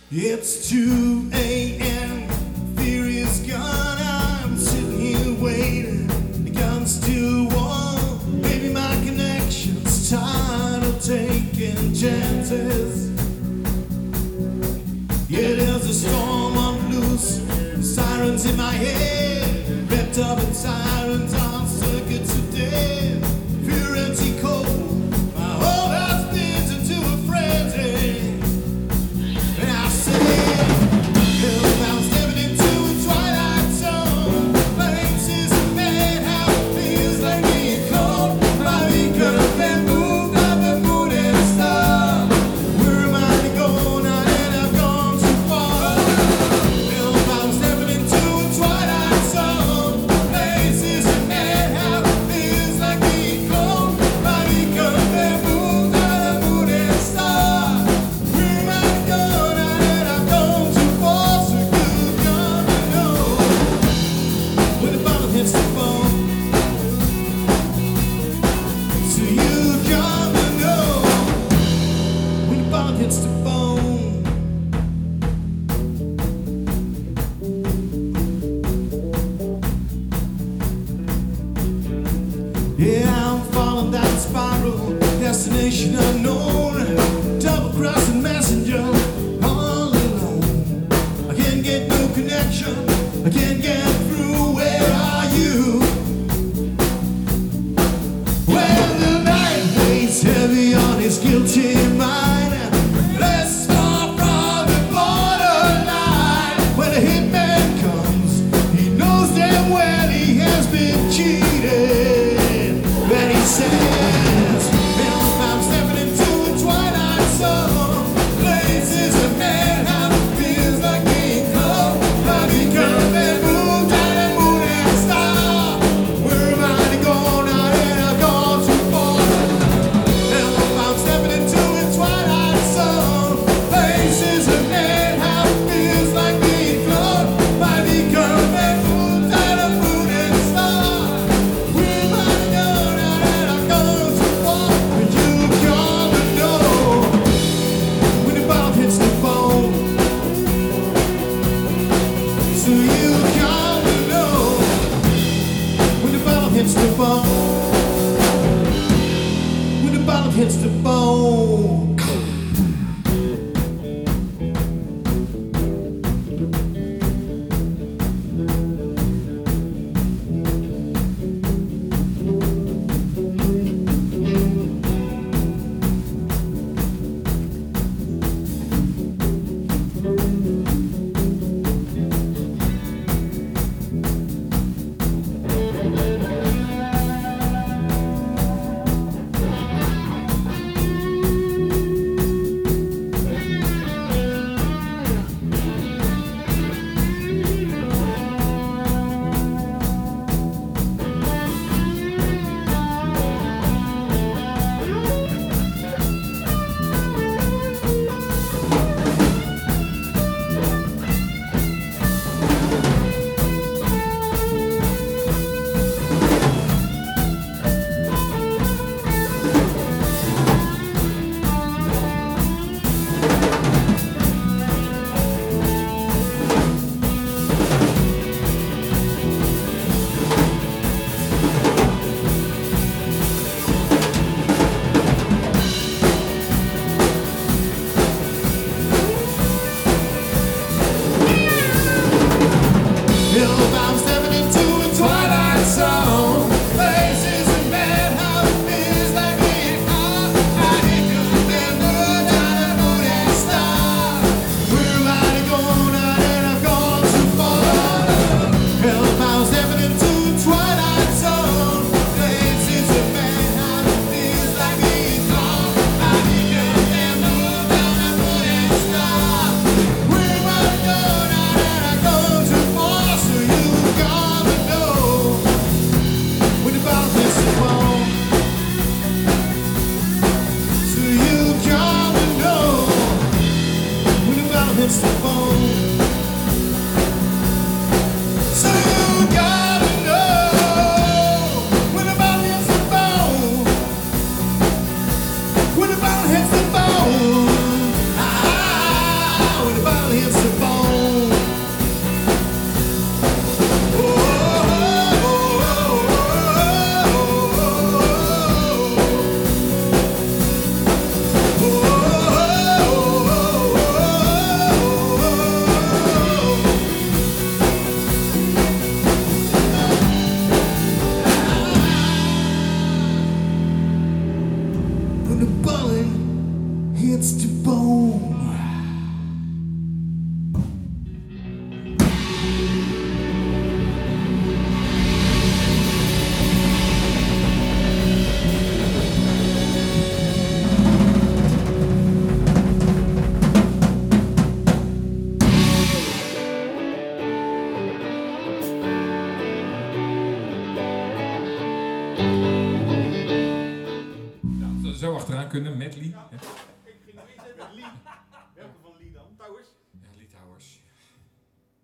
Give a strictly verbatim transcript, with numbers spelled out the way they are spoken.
It's two a m, fear is gone. I'm sitting here waiting, the gun's still warm. Maybe my connection's tired of taking chances. Yeah, there's a storm on loose, sirens in my head, wrapped up in sirens on circuits of death. Pure empty cold, my whole house spins into a frenzy. And I said, hell, I'm stepping into a twilight zone. Places a man, how it feels like being cold. My week of been moved up and moved and stopped. Where am I to go now that I've gone too far? Hell, I'm stepping into a twilight zone. Places a man, how it feels like being cold. My week of been moved up and moved and stopped. Where am I to go now that I've gone too far? So you gotta know when the bottom hits the bone. So you gotta know when the bottom hits the bone. Yeah, I'm falling down the spiral, destination unknown, double-crossing messenger, all alone. I can't get no connection, I can't get through. Where are you? Well, the night weighs heavy on his guilty mind. Let's start from the borderline. When a hitman comes, he knows damn well he has been cheated. Then he says, well, I'm stepping into a twilight zone. Places a man how it feels like being cold. I become and move down and move and stop. Where am I to go now that I've gone too far? Hell, I'm stepping into a twilight zone. Places a man how it feels like being cold. I become and move down and move and stop. Where am I to go now that I've gone too far? And you gotta know when the bottom hits the bone. So you gotta know when the bottom hits the bone. When the bottom hits the bone. spits to bone. Zo achteraan kunnen, medley.